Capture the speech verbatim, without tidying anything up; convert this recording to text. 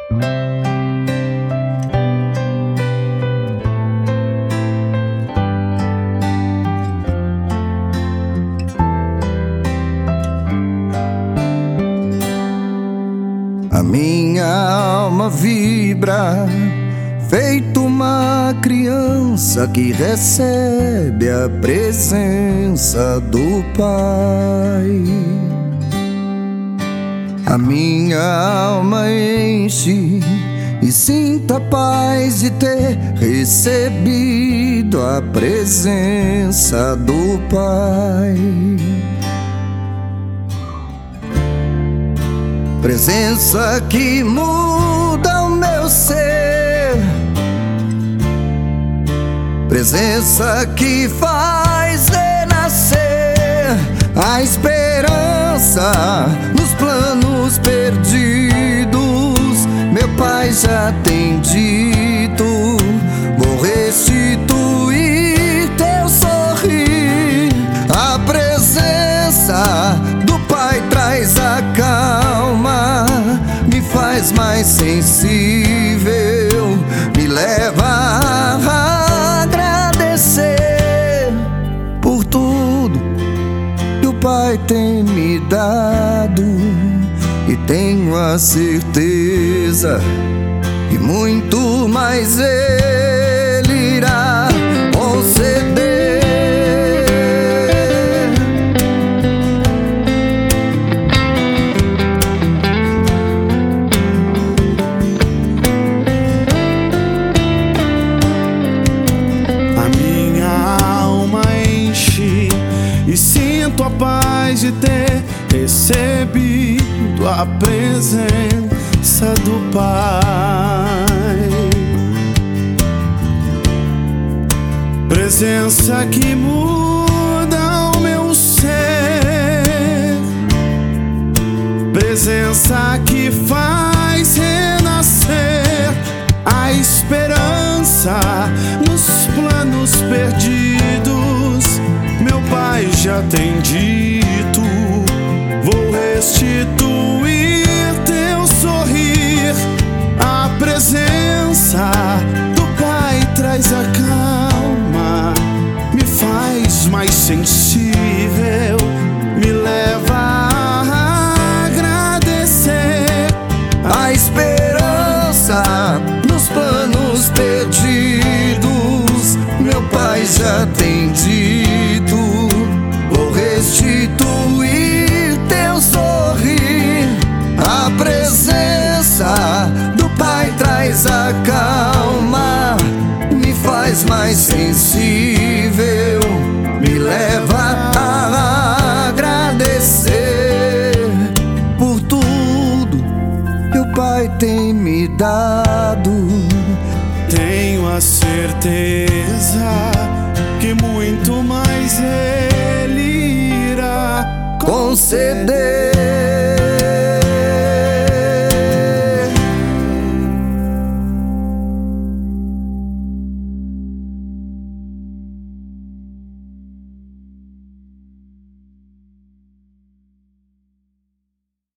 A minha alma vibra, feito uma criança que recebe a presença do Pai. A minha alma enche e sinto a paz de ter recebido a presença do Pai. Presença que muda o meu ser, presença que faz renascer a esperança nos planos perdidos. Meu Pai já tem dito: vou restituir teu sorrir. A presença do Pai traz a calma, me faz mais sensível, me leva a agradecer por tudo que o Pai tem me dado. E tenho a certeza que muito mais Ele irá conceder. A paz de ter recebido a presença do Pai. Presença que muda o meu ser, presença que faz renascer a esperança nos planos perdidos. Meu Pai já tem dito: vou restituir teu sorrir. A presença do Pai traz a calma, me faz mais sensível, me leva a agradecer a esperança nos planos perdidos. Meu Pai já tem dito: vou restituir teu sorrir. A presença do Pai traz a calma, me faz mais sensível, me leva a agradecer por tudo que o Pai tem me dado. Tenho a certeza que muito mais Ele irá conceder.